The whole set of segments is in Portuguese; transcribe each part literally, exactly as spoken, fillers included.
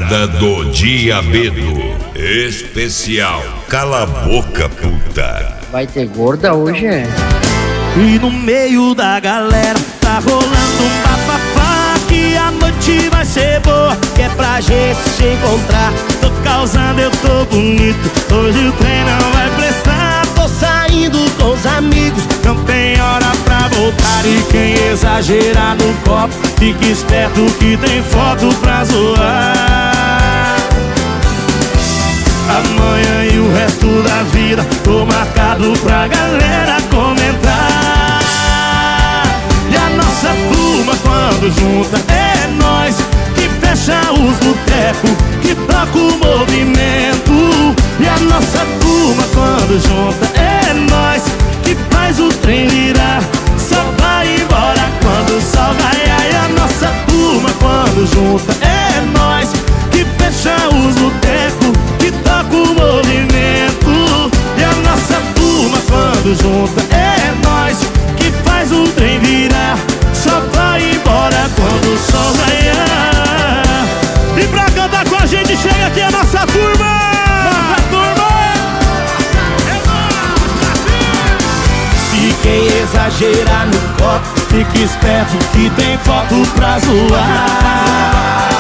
Jornada do Diabedo. Especial Cala a Boca, puta. Vai ter gorda hoje, é? E no meio da galera tá rolando um bafafá, que a noite vai ser boa, que é pra gente se encontrar. Tô causando, eu tô bonito, hoje o trem não vai prestar. Tô saindo com os amigos, não tem hora pra voltar. E quem exagerar no copo, fique esperto que tem foto pra zoar. Amanhã e o resto da vida tô marcado pra galera comentar. E a nossa turma quando junta é nós que fecha os botecos, que toca o movimento. E a nossa turma quando junta é nós que faz o trem virar, só vai embora quando o sol raiar. E a nossa turma quando junta é nós que fecha os botecos, que toca o movimento. E a nossa turma quando junta é nós que faz o trem virar, só vai embora quando o sol raiar. E pra cantar com a gente chega aqui a nossa turma. Nossa turma E quem exagerar no copo, fique esperto que tem foto pra zoar.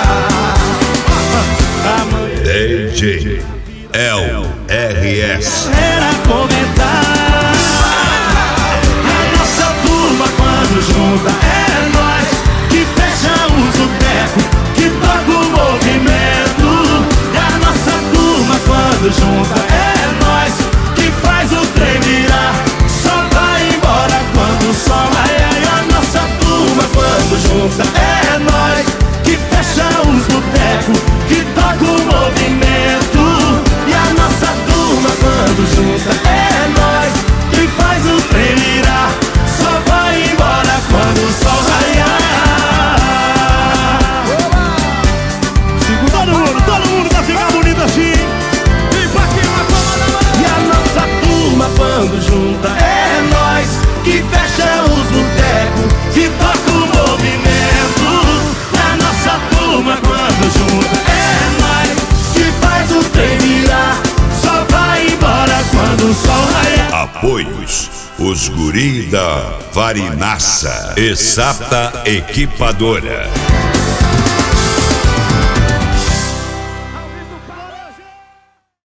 D J L R S. Era comentar. A nossa turma quando junta é nós que fecha os botecos, que toca o movimento. E a nossa turma quando junta é nós que faz o trem virar, só vai embora quando o sol raiar. E a nossa turma quando junta é nós que fecha os botecos, que toca o movimento. E a nossa turma quando junta é nós que faz o trem virar, só vai embora quando o sol raiar. Todo mundo, todo mundo vai ficar bonito assim. E a nossa turma quando junta é nós que fecha os botecos, que toca o movimento. E a nossa turma quando junta é nós que faz o trem virar, só vai embora quando o sol raiar. Apoios: os guri da Varinaça, Exata Equipadora.